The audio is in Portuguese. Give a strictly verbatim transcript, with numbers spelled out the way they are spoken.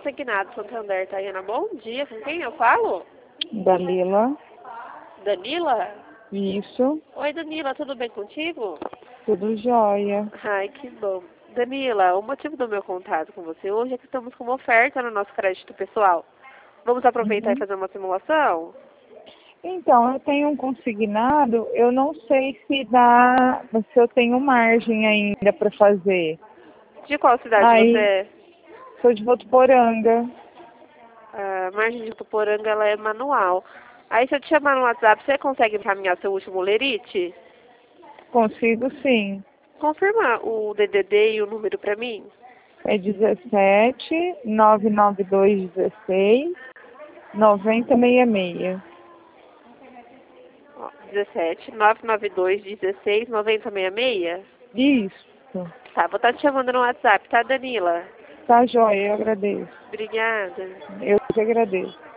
consignado Santander, Tayana. Bom dia, com quem eu falo? Dalila. Danila? Isso. Oi, Danila, tudo bem contigo? Tudo jóia. Ai, que bom. Danila, o motivo do meu contato com você hoje é que estamos com uma oferta no nosso crédito pessoal. Vamos aproveitar Uhum. e fazer uma simulação? Então, eu tenho um consignado, eu não sei se dá, se eu tenho margem ainda para fazer. De qual cidade você Aí, é? sou de Votuporanga. A margem de Tuporanga, ela é manual. Aí, se eu te chamar no WhatsApp, você consegue encaminhar seu último lerite? Consigo sim. Confirma o D D D e o número para mim? É dezessete, nove nove dois, dezesseis, noventa, sessenta e seis. Ó, dezessete, nove nove dois, dezesseis, noventa, sessenta e seis? Isso. Tá, vou estar te chamando no WhatsApp, tá, Danila? Tá jóia, eu agradeço. Obrigada. Eu que agradeço.